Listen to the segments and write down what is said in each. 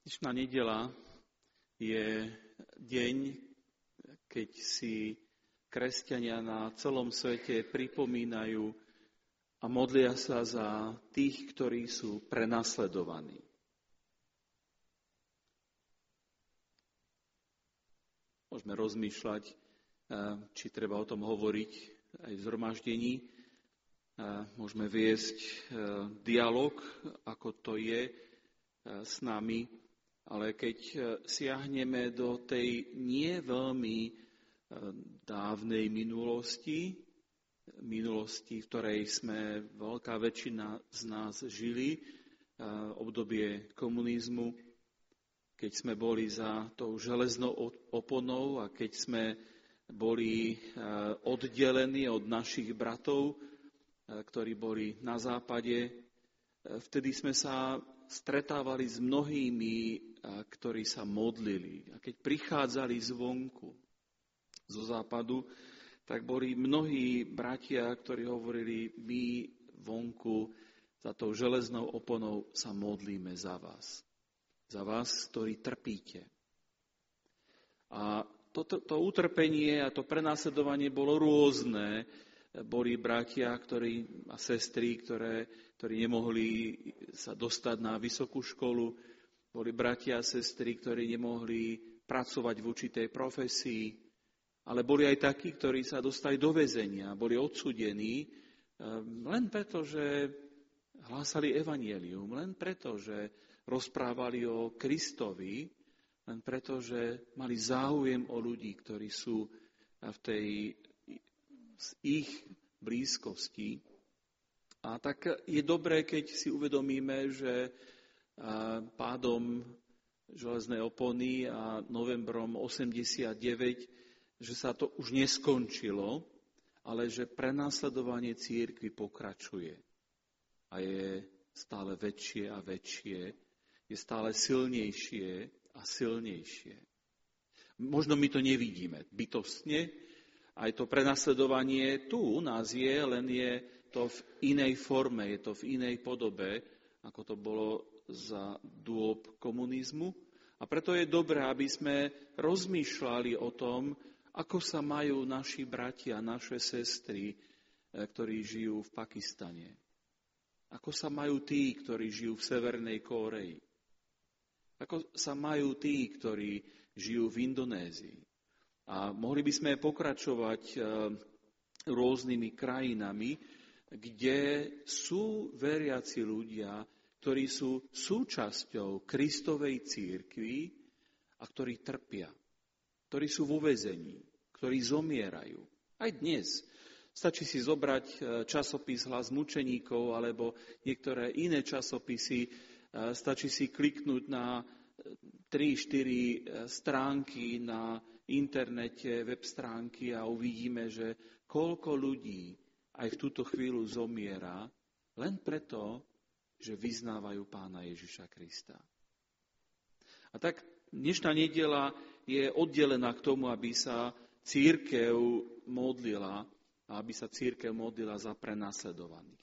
Dnešná nedeľa je deň, keď si kresťania na celom svete pripomínajú a modlia sa za tých, ktorí sú prenasledovaní. Môžeme rozmýšľať, či treba o tom hovoriť aj v zhromaždení. Môžeme viesť dialog, ako to je s nami, ale keď siahneme do tej nie veľmi dávnej minulosti, v ktorej sme veľká väčšina z nás žili, obdobie komunizmu, keď sme boli za tou železnou oponou a keď sme boli oddelení od našich bratov, ktorí boli na západe, vtedy sme sa stretávali s mnohými, ktorí sa modlili. A keď prichádzali zvonku, zo západu, tak boli mnohí bratia, ktorí hovorili, my vonku za tou železnou oponou sa modlíme za vás. Za vás, ktorí trpíte. A to utrpenie a to prenasledovanie bolo rôzne. Boli bratia a sestry, ktorí nemohli sa dostať na vysokú školu. Boli bratia a sestry, ktorí nemohli pracovať v určitej profesii. Ale boli aj takí, ktorí sa dostali do väzenia, boli odsúdení len preto, že hlásali evanjelium, len preto, že rozprávali o Kristovi, len preto, že mali záujem o ľudí, ktorí sú v tej z ich blízkosti. A tak je dobré, keď si uvedomíme, že pádom železnej opony a novembrom 89, že sa to už neskončilo, ale že prenasledovanie cirkvi pokračuje. A je stále väčšie a väčšie, je stále silnejšie a silnejšie. Možno my to nevidíme bytostne, aj to prenasledovanie tu u nás je, len je to v inej forme, je to v inej podobe, ako to bolo za dôb komunizmu. A preto je dobré, aby sme rozmýšľali o tom, ako sa majú naši bratia, naše sestry, ktorí žijú v Pakistane. Ako sa majú tí, ktorí žijú v Severnej Kórei. Ako sa majú tí, ktorí žijú v Indonézii. A mohli by sme pokračovať rôznymi krajinami, kde sú veriaci ľudia, ktorí sú súčasťou Kristovej cirkvi a ktorí trpia, ktorí sú vo väzení, ktorí zomierajú. Aj dnes. Stačí si zobrať časopis Hlas mučeníkov alebo niektoré iné časopisy, stačí si kliknúť na 3-4 stránky na internete, web stránky a uvidíme, že koľko ľudí aj v túto chvíľu zomiera len preto, že vyznávajú Pána Ježiša Krista. A tak dnešná nedeľa je oddelená k tomu, aby sa cirkev modlila za prenasledovaných.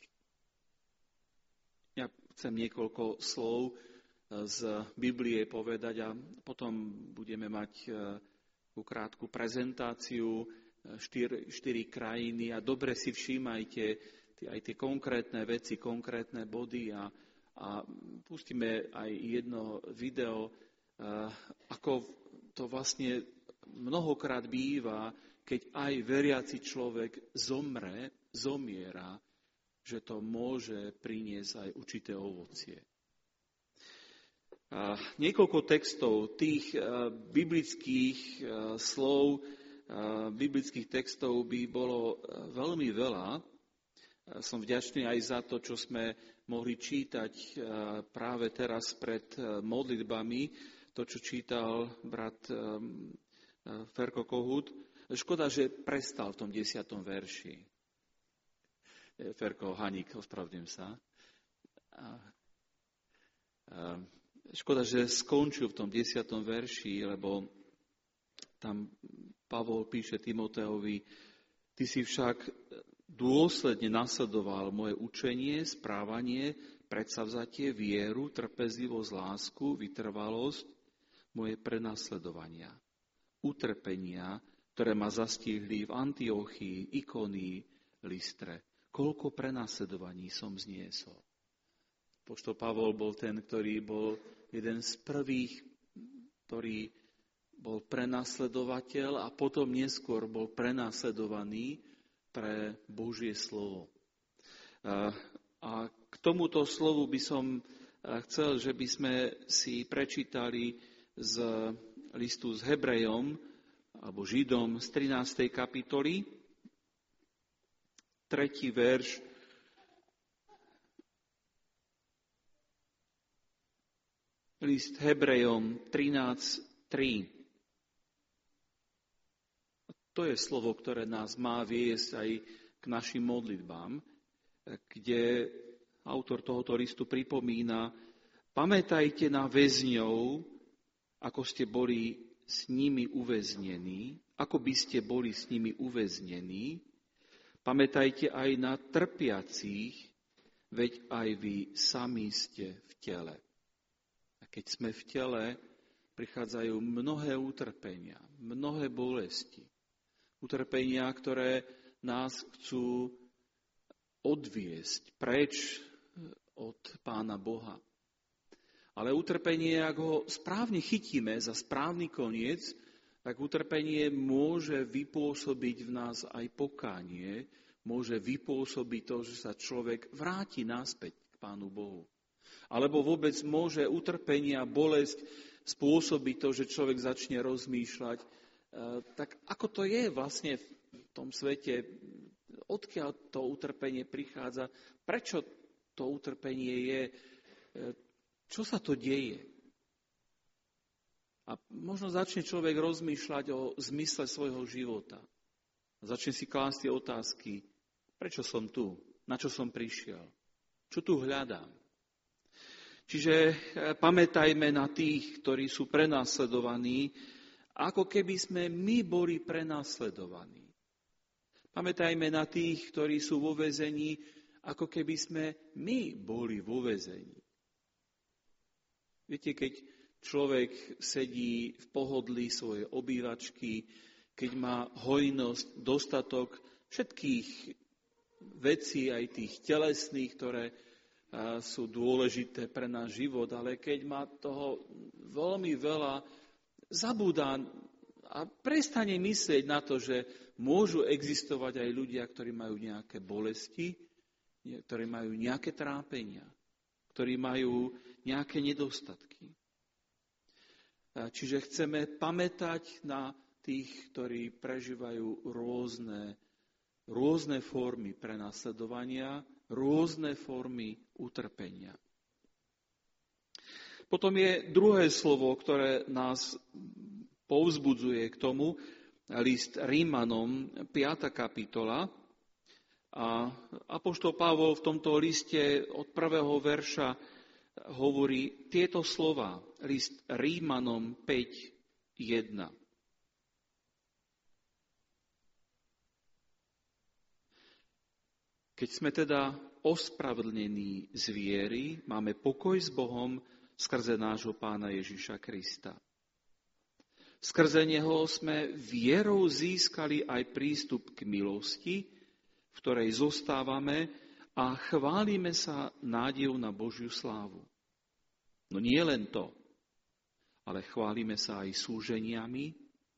Ja chcem niekoľko slov z Biblie povedať a potom budeme mať krátku prezentáciu 4 krajiny a dobre si všímajte aj tie konkrétne veci, konkrétne body a pustíme aj jedno video, ako to vlastne mnohokrát býva, keď aj veriaci človek zomiera, že to môže priniesť aj určité ovocie. Niekoľko textov, tých biblických slov, biblických textov by bolo veľmi veľa. Som vďačný aj za to, čo sme mohli čítať práve teraz pred modlitbami, to, čo čítal brat Ferko Kohut. Škoda, že prestal v tom 10. verši. Ferko Haník, ospravedlňujem sa. Škoda, že skončil v tom 10. verši, lebo tam Pavol píše Timoteovi, ty si však dôsledne nasledoval moje učenie, správanie, predsavzatie, vieru, trpezlivosť, lásku, vytrvalosť, moje prenasledovania, utrpenia, ktoré ma zastihli v Antiochii, Ikonii, Listre. Koľko prenasledovaní som zniesol. Apoštol Pavol bol ten, ktorý bol jeden z prvých, ktorý bol prenasledovateľ a potom neskôr bol prenasledovaný pre Božie slovo. A k tomuto slovu by som chcel, že by sme si prečítali z listu s Hebrejom alebo Židom z 13. kapitoly, 3. verš. List Hebrejom 13.3. To je slovo, ktoré nás má viesť aj k našim modlitbám, kde autor tohoto listu pripomína: pamätajte na väzňov, ako ste boli s nimi uväznení, ako by ste boli s nimi uväznení. Pamätajte aj na trpiacich, veď aj vy sami ste v tele. A keď sme v tele, prichádzajú mnohé utrpenia, mnohé bolesti. Utrpenia, ktoré nás chcú odviesť preč od Pána Boha. Ale utrpenie, ak ho správne chytíme za správny koniec, tak utrpenie môže vypôsobiť v nás aj pokánie, môže vypôsobiť to, že sa človek vráti naspäť k Pánu Bohu. Alebo vôbec môže utrpenie a bolesť spôsobiť to, že človek začne rozmýšľať, tak ako to je vlastne v tom svete, odkiaľ to utrpenie prichádza, prečo to utrpenie je, čo sa to deje. A možno začne človek rozmýšľať o zmysle svojho života. Začne si klásť tie otázky, prečo som tu, na čo som prišiel, čo tu hľadám. Čiže pamätajme na tých, ktorí sú prenasledovaní, ako keby sme my boli prenasledovaní. Pamätajme na tých, ktorí sú vo väzení, ako keby sme my boli vo väzení. Viete, keď človek sedí v pohodlí svojej obývačky, keď má hojnosť, dostatok všetkých vecí, aj tých telesných, ktoré sú dôležité pre náš život, ale keď má toho veľmi veľa, zabúda a prestane myslieť na to, že môžu existovať aj ľudia, ktorí majú nejaké bolesti, ktorí majú nejaké trápenia, ktorí majú nejaké nedostatky. Čiže chceme pamätať na tých, ktorí prežívajú rôzne formy prenasledovania, rôzne formy utrpenia. Potom je druhé slovo, ktoré nás povzbudzuje k tomu, list Rímanom, 5. kapitola. A apoštol Pavol v tomto liste od 1. verša hovorí tieto slova. List Rímanom 5.1. Keď sme teda ospravedlnení z viery, máme pokoj s Bohom skrze nášho Pána Ježiša Krista. Skrze Neho sme vierou získali aj prístup k milosti, v ktorej zostávame a chválime sa nádejou na Božiu slávu. No nie len to, ale chválime sa aj súženiami,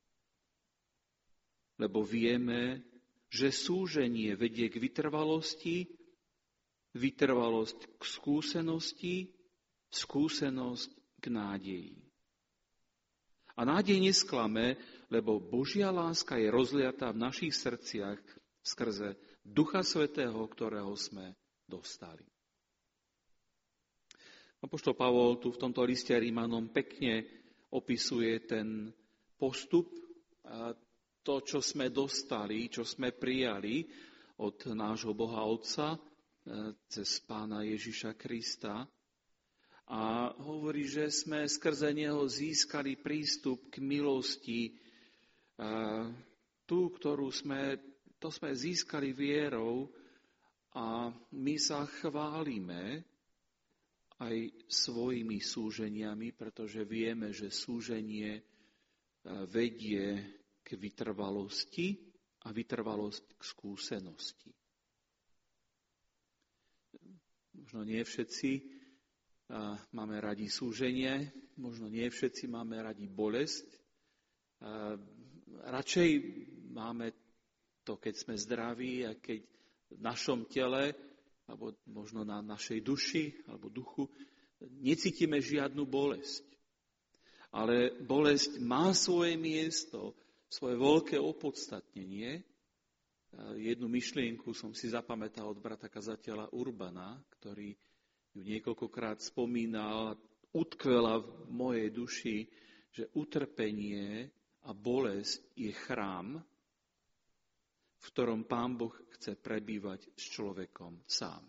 lebo vieme, že súženie vedie k vytrvalosti, vytrvalosť k skúsenosti, skúsenosť k nádeji. A nádej nesklame, lebo Božia láska je rozliatá v našich srdciach skrze Ducha Svätého, ktorého sme dostali. Apoštol Pavol tu v tomto liste Rímanom pekne opisuje ten postup, to, čo sme dostali, čo sme prijali od nášho Boha Otca cez Pána Ježiša Krista. A hovorí, že sme skrze Neho získali prístup k milosti, tú, ktorú sme získali vierou a my sa chválime aj svojimi súženiami, pretože vieme, že súženie vedie k vytrvalosti a vytrvalosť k skúsenosti. Možno nie všetci máme radi súženie, možno nie všetci máme radi bolesť. Radšej máme to, keď sme zdraví a keď v našom tele, alebo možno na našej duši alebo duchu, necítime žiadnu bolesť. Ale bolesť má svoje miesto, svoje veľké opodstatnenie. Jednu myšlienku som si zapamätal od brata kazateľa Urbana, ktorý ju niekoľkokrát spomínal, utkvela v mojej duši, že utrpenie a bolesť je chrám, v ktorom Pán Boh chce prebývať s človekom sám.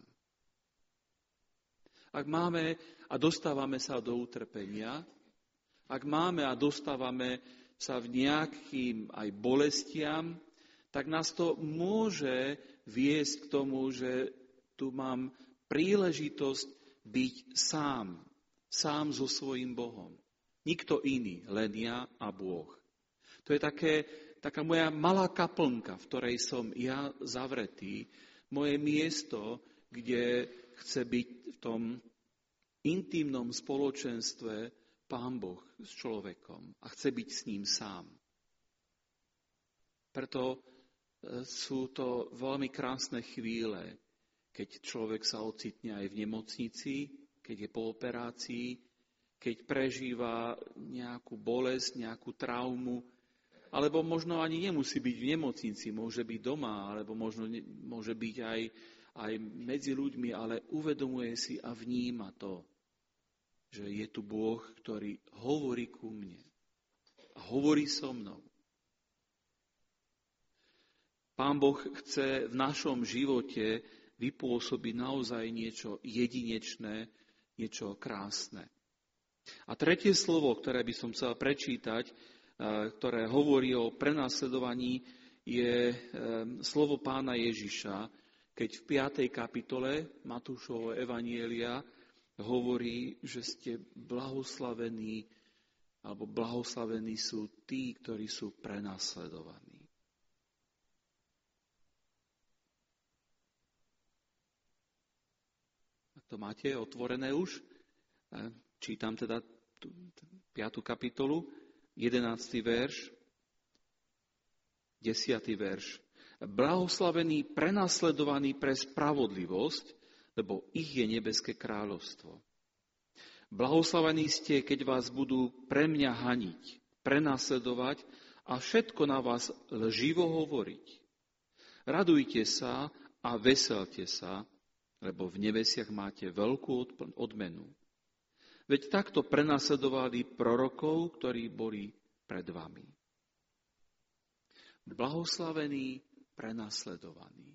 Ak máme a dostávame sa do utrpenia, ak máme a dostávame sa v nejakým aj bolestiam, tak nás to môže viesť k tomu, že tu mám príležitosť byť sám so svojím Bohom. Nikto iný, len ja a Boh. To je taká moja malá kaplnka, v ktorej som ja zavretý, moje miesto, kde chce byť v tom intimnom spoločenstve Pán Boh s človekom a chce byť s ním sám. Preto sú to veľmi krásne chvíle, keď človek sa ocitne aj v nemocnici, keď je po operácii, keď prežíva nejakú bolesť, nejakú traumu, alebo možno ani nemusí byť v nemocnici, môže byť doma, alebo možno môže byť aj medzi ľuďmi, ale uvedomuje si a vníma to, že je tu Boh, ktorý hovorí ku mne a hovorí so mnou. Pán Boh chce v našom živote vypôsobiť naozaj niečo jedinečné, niečo krásne. A tretie slovo, ktoré by som chcel prečítať, ktoré hovorí o prenasledovaní, je slovo Pána Ježiša, keď v 5. kapitole Matúšovho evanjelia hovorí, že ste blahoslavení, alebo blahoslavení sú tí, ktorí sú prenasledovaní. Ak to máte otvorené už, čítam teda 5. kapitolu, 11. verš, 10. verš. Blahoslavení prenasledovaní pre spravodlivosť, lebo ich je nebeské kráľovstvo. Blahoslavení ste, keď vás budú pre mňa haniť, prenasledovať a všetko na vás lživo hovoriť. Radujte sa a veselte sa, lebo v nebesiach máte veľkú odmenu. Veď takto prenasledovali prorokov, ktorí boli pred vami. Blahoslavení, prenasledovaní.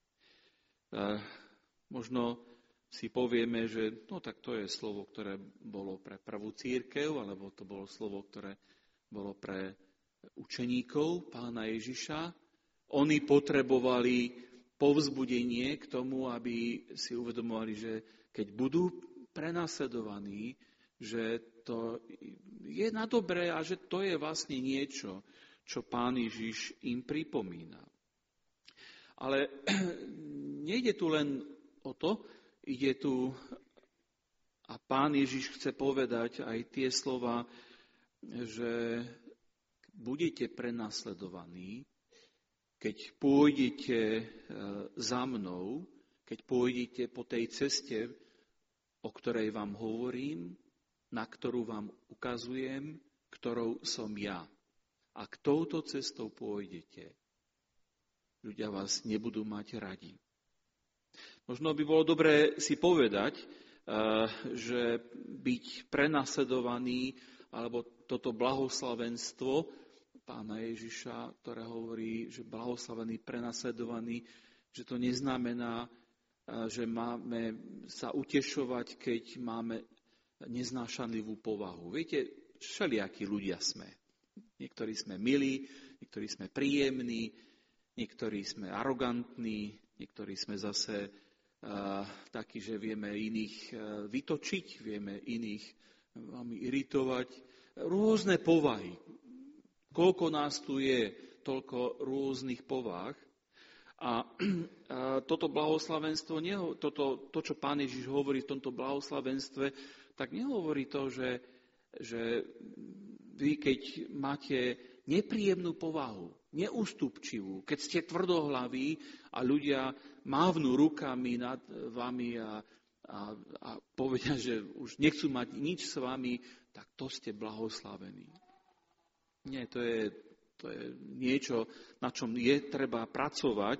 Možno si povieme, že tak to je slovo, ktoré bolo pre prvú cirkev, alebo to bolo slovo, ktoré bolo pre učeníkov Pána Ježiša. Oni potrebovali povzbudenie k tomu, aby si uvedomovali, že keď budú prenasledovaní, že to je na dobré a že to je vlastne niečo, čo Pán Ježiš im pripomína. Ale nejde tu len o to, ide tu a Pán Ježiš chce povedať aj tie slova, že budete prenasledovaní, keď pôjdete za mnou, keď pôjdete po tej ceste, o ktorej vám hovorím, na ktorú vám ukazujem, ktorou som ja. Ak touto cestou pôjdete, ľudia vás nebudú mať radi. Možno by bolo dobré si povedať, že byť prenasledovaný, alebo toto blahoslavenstvo Pána Ježiša, ktoré hovorí, že blahoslavený, prenasledovaný, že to neznamená, že máme sa utešovať, keď máme neznášanlivú povahu. Viete, všelijakí ľudia sme. Niektorí sme milí, niektorí sme príjemní, niektorí sme arogantní, niektorí sme zase takí, že vieme iných vytočiť, vieme iných veľmi iritovať. Rôzne povahy. Koľko nás tu je, toľko rôznych povah. A toto blahoslavenstvo, to, čo Pán Ježiš hovorí v tomto blahoslavenstve, tak nehovorí to, že vy, keď máte nepríjemnú povahu, neústupčivú, keď ste tvrdohlaví a ľudia mávnu rukami nad vami a povedia, že už nechcú mať nič s vami, tak to ste blahoslavení. Nie, to je niečo, na čom je treba pracovať,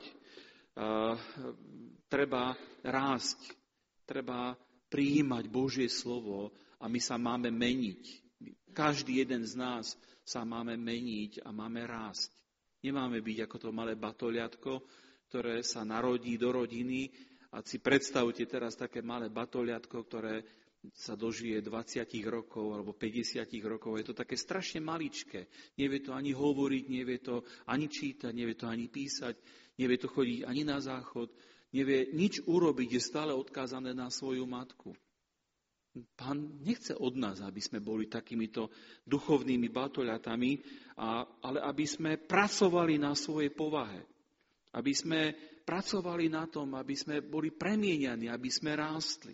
treba rásť, treba prijímať Božie slovo a my sa máme meniť. Každý jeden z nás sa máme meniť a máme rásť. Nemáme byť ako to malé batoliatko, ktoré sa narodí do rodiny a si predstavte teraz také malé batoliatko, ktoré sa dožije 20 rokov alebo 50 rokov. Je to také strašne maličké. Nevie to ani hovoriť, nevie to ani čítať, nevie to ani písať, nevie to chodiť ani na záchod, nevie nič urobiť, je stále odkázané na svoju matku. Pán nechce od nás, aby sme boli takýmito duchovnými batoliatami, ale aby sme pracovali na svojej povahe. Aby sme pracovali na tom, aby sme boli premienianí, aby sme rástli.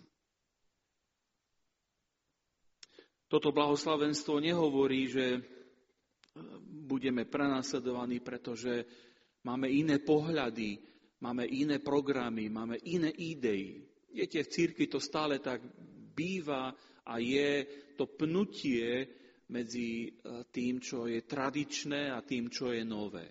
Toto blahoslavenstvo nehovorí, že budeme prenasledovaní, pretože máme iné pohľady, máme iné programy, máme iné idei. Viete, v cirkvi to stále tak býva a je to pnutie medzi tým, čo je tradičné a tým, čo je nové.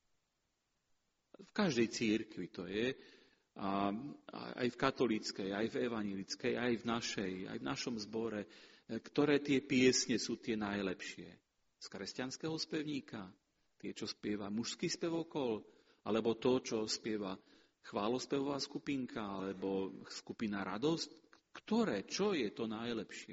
V každej cirkvi to je, aj v katolíckej, aj v evanjelickej, aj v našom zbore. Ktoré tie piesne sú tie najlepšie? Z kresťanského spevníka? Tie, čo spieva mužský spevokol? Alebo to, čo spieva chválospevová skupinka? Alebo skupina Radosť? Ktoré? Čo je to najlepšie?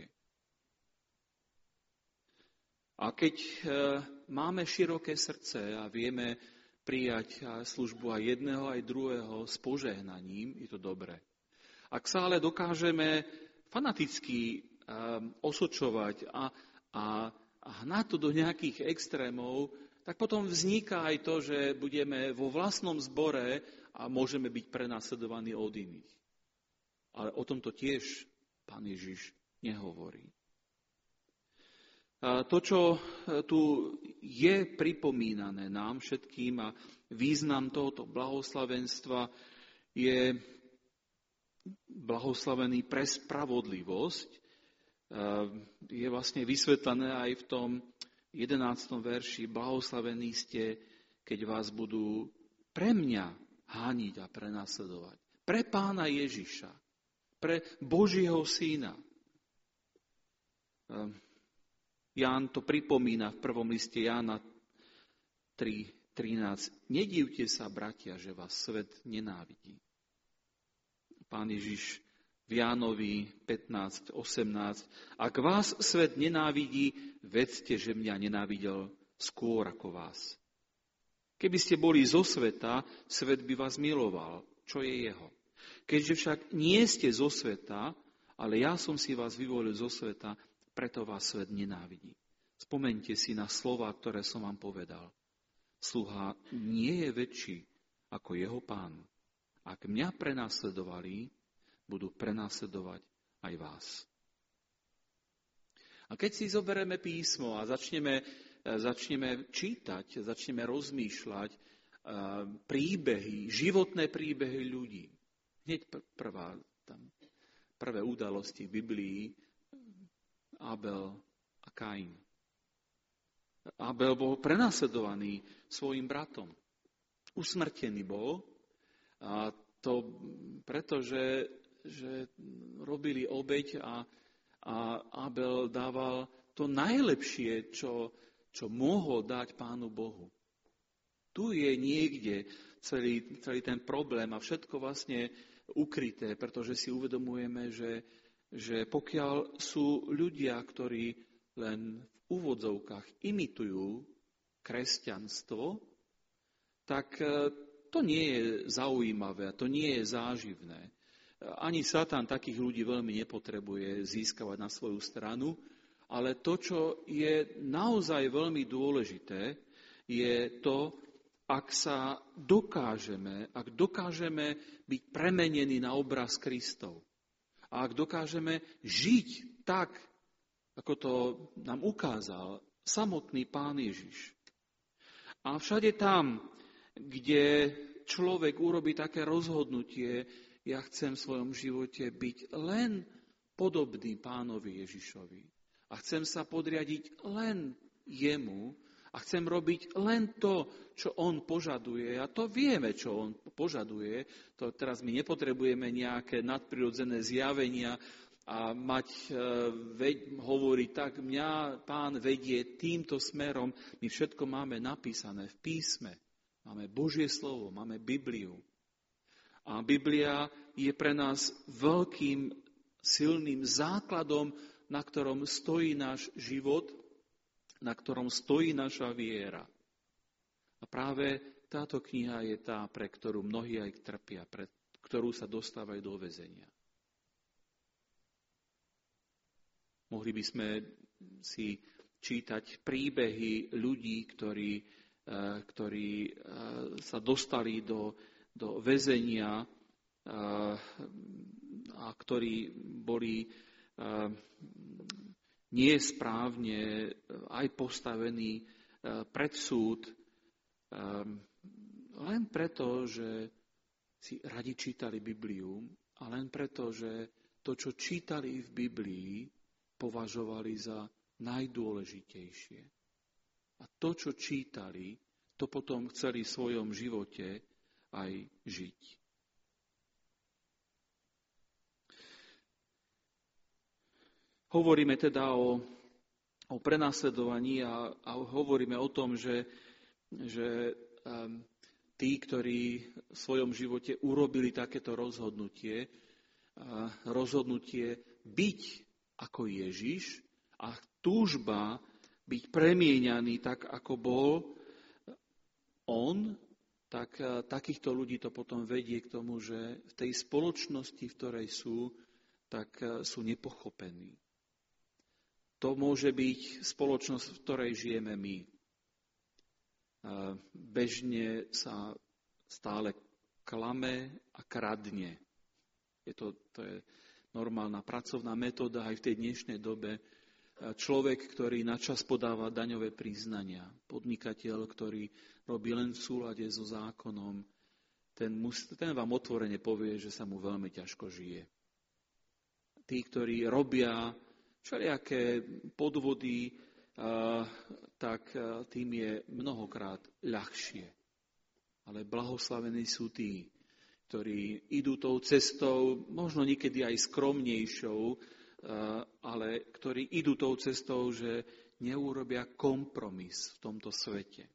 A keď máme široké srdce a vieme prijať službu aj jedného, aj druhého s požehnaním, je to dobré. Ak sa ale dokážeme fanaticky osočovať a hnať to do nejakých extrémov, tak potom vzniká aj to, že budeme vo vlastnom zbore a môžeme byť prenasledovaní od iných. Ale o tomto tiež Pán Ježiš nehovorí. To, čo tu je pripomínané nám všetkým a význam tohoto blahoslavenstva je blahoslavený pre spravodlivosť, je vlastne vysvetlené aj v tom 11. verši. Blahoslavení ste, keď vás budú pre mňa hániť a prenasledovať. Pre Pána Ježiša, pre Božieho Syna. Ján to pripomína v prvom liste Jána 3:13. Nedivte sa, bratia, že vás svet nenávidí. Pán Ježiš v Jánovi 15:18. Ak vás svet nenávidí, vedzte, že mňa nenávidel skôr ako vás. Keby ste boli zo sveta, svet by vás miloval, čo je jeho. Keďže však nie ste zo sveta, ale ja som si vás vyvolil zo sveta, preto vás svet nenávidí. Spomeňte si na slová, ktoré som vám povedal. Sluha nie je väčší ako jeho pán. Ak mňa prenasledovali, budú prenasledovať aj vás. A keď si zoberieme písmo a začneme čítať, začneme rozmýšľať príbehy, životné príbehy ľudí, hneď prvé udalosti v Biblii, Abel a Kain. Abel bol prenasledovaný svojim bratom. Usmrtený bol, a to preto, že robili obeť a Abel dával to najlepšie, čo mohol dať Pánu Bohu. Tu je niekde celý ten problém a všetko vlastne ukryté, pretože si uvedomujeme, že pokiaľ sú ľudia, ktorí len v úvodzovkách imitujú kresťanstvo, tak to nie je zaujímavé a to nie je záživné. Ani Satan takých ľudí veľmi nepotrebuje získavať na svoju stranu, ale to, čo je naozaj veľmi dôležité, je to, ak dokážeme byť premenení na obraz Kristov. A ak dokážeme žiť tak, ako to nám ukázal samotný Pán Ježiš. A všade tam, kde človek urobí také rozhodnutie, ja chcem v svojom živote byť len podobný Pánovi Ježišovi. A chcem sa podriadiť len jemu a chcem robiť len to, čo on požaduje. A to vieme, čo on požaduje. To teraz my nepotrebujeme nejaké nadprirodzené zjavenia a hovoriť tak, mňa Pán vedie týmto smerom. My všetko máme napísané v písme. Máme Božie slovo, máme Bibliu. A Biblia je pre nás veľkým, silným základom, na ktorom stojí náš život, na ktorom stojí naša viera. A práve táto kniha je tá, pre ktorú mnohí aj trpia, pre ktorú sa dostávajú do väzenia. Mohli by sme si čítať príbehy ľudí, ktorí sa dostali do väzenia a ktorí boli nesprávne aj postavení pred súd len preto, že si radi čítali Bibliu a len preto, že to, čo čítali v Biblii, považovali za najdôležitejšie. A to, čo čítali, to potom chceli v svojom živote aj žiť. Hovoríme teda o prenasledovaní a hovoríme o tom, že tí, ktorí v svojom živote urobili takéto rozhodnutie byť ako Ježiš a túžba byť premieňaný tak, ako bol on, tak takýchto ľudí to potom vedie k tomu, že v tej spoločnosti, v ktorej sú, tak sú nepochopení. To môže byť spoločnosť, v ktorej žijeme my. Bežne sa stále klame a kradne. To je normálna pracovná metóda aj v tej dnešnej dobe. Človek, ktorý načas podáva daňové priznania, podnikateľ, ktorý robí len v súlade so zákonom, ten vám otvorene povie, že sa mu veľmi ťažko žije. Tí, ktorí robia všelijaké podvody, tak tým je mnohokrát ľahšie. Ale blahoslavení sú tí, ktorí idú tou cestou, možno niekedy aj skromnejšou, ale ktorí idú tou cestou, že neurobia kompromis v tomto svete.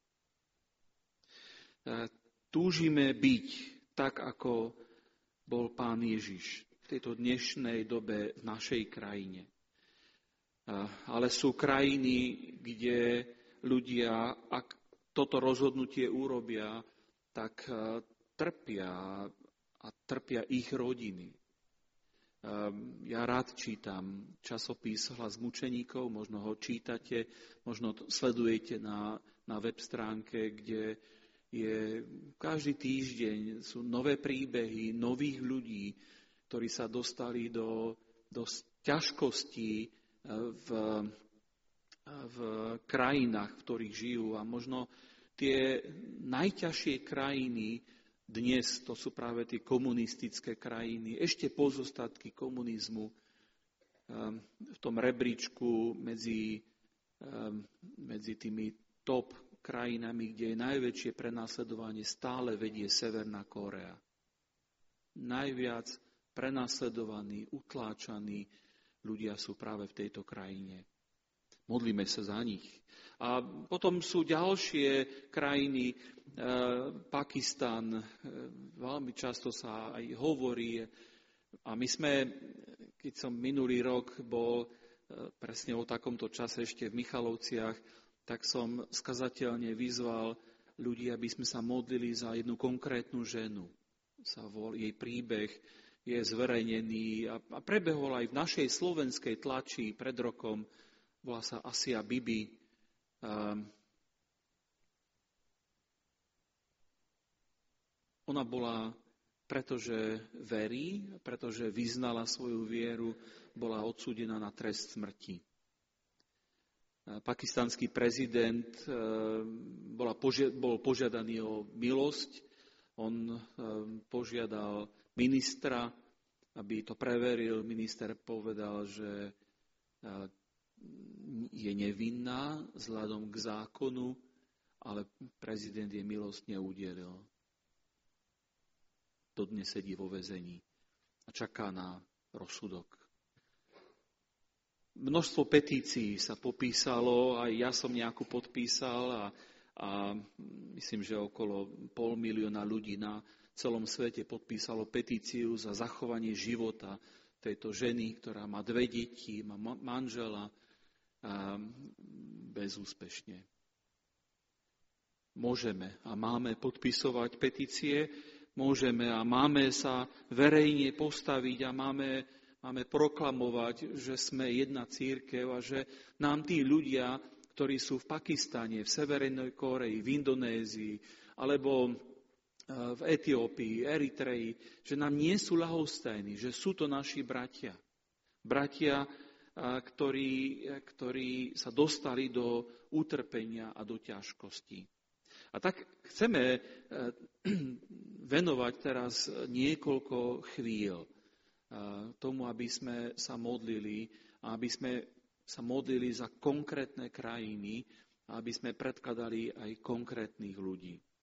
Túžime byť tak, ako bol Pán Ježiš v tejto dnešnej dobe v našej krajine. Ale sú krajiny, kde ľudia, ak toto rozhodnutie urobia, tak trpia a trpia ich rodiny. Ja rád čítam časopis Hlas mučeníkov, možno ho čítate, možno sledujete na web stránke, kde je každý týždeň sú nové príbehy nových ľudí, ktorí sa dostali do ťažkostí v krajinách, v ktorých žijú. A možno tie najťažšie krajiny dnes, to sú práve tie komunistické krajiny, ešte pozostatky komunizmu v tom rebríčku medzi tými top krajinami, kde je najväčšie prenasledovanie, stále vedie Severná Kórea. Najviac prenasledovaní, utláčaní ľudia sú práve v tejto krajine. Modlíme sa za nich. A potom sú ďalšie krajiny, Pakistan, veľmi často sa aj hovorí. A my sme, keď som minulý rok bol presne o takomto čase ešte v Michalovciach, tak som skazateľne vyzval ľudí, aby sme sa modlili za jednu konkrétnu ženu. Jej príbeh je zverejnený a prebehol aj v našej slovenskej tlači pred rokom. Volá sa Asia Bibi. Ona bola, pretože verí, pretože vyznala svoju vieru, bola odsúdená na trest smrti. Pakistanský prezident bol požiadaný o milosť. On požiadal ministra, aby to preveril. Minister povedal, že je nevinná vzhľadom k zákonu, ale prezident jej milosť neudelil. Dodnes sedí vo väzení a čaká na rozsudok. Množstvo petícií sa popísalo, aj ja som nejakú podpísal a myslím, že okolo 500 000 ľudí na celom svete podpísalo petíciu za zachovanie života tejto ženy, ktorá má 2 deti, má manžela bezúspešne. Môžeme a máme podpisovať petície, môžeme a máme sa verejne postaviť a máme proklamovať, že sme jedna cirkev a že nám tí ľudia, ktorí sú v Pakistane, v Severnej Kórei, v Indonézii alebo v Etiópii, Eritreji, že nám nie sú ľahostajní, že sú to naši bratia. Bratia, ktorí sa dostali do utrpenia a do ťažkostí. A tak chceme venovať teraz niekoľko chvíľ tomu, aby sme sa modlili a aby sme sa modlili za konkrétne krajiny a aby sme predkladali aj konkrétnych ľudí.